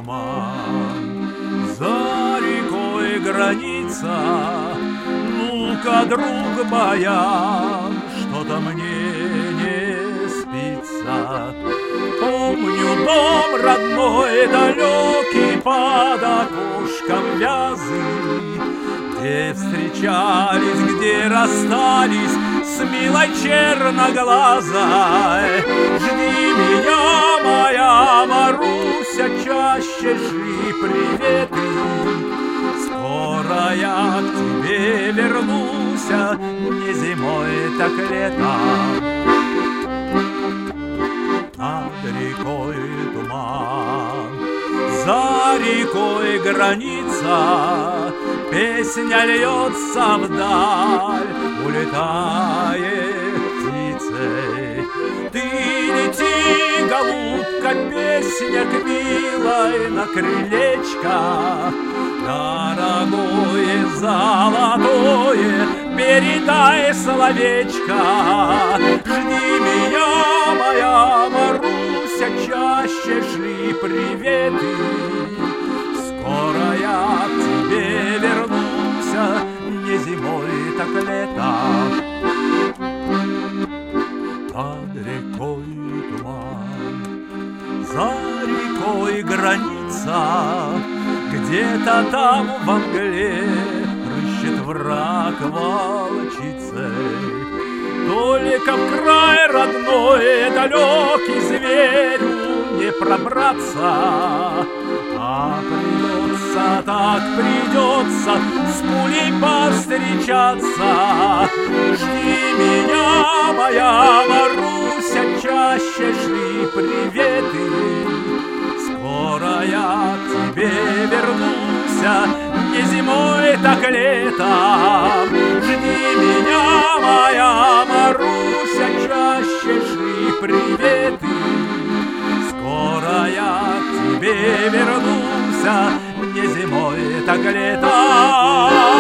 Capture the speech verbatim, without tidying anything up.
туман. За рекой граница, ну-ка, друг баян, что-то мне не спится. Помню дом родной, далекий, под окошком вязы, где встречались, где расстались с милой черноглазой. Жди меня, моя Маруся, чаще шли приветы. Скоро я к тебе вернусь, не зимой, так летом. Над рекой туман, за рекой граница, песня льется вдаль, улетает птицей. Ты лети, голубка, песня к милой на крылечко, дорогое золотое, передай словечко. Жди меня, моя Маруся, чаще шли приветы. Скоро я к тебе вернусь, не зимой, так летом. Над рекой туман, за рекой граница, где-то там во мгле рыщет враг волчицей. Только в край родной далекий зверю не пробраться, а придется, так придется с пулей повстречаться. Жди меня, моя Маруся, чаще шли приветы. Скоро я к тебе вернусь, не зимой, так летом. Жди меня, моя Маруся, чаще шли приветы. Скоро я к тебе вернусь, не зимой, так летом.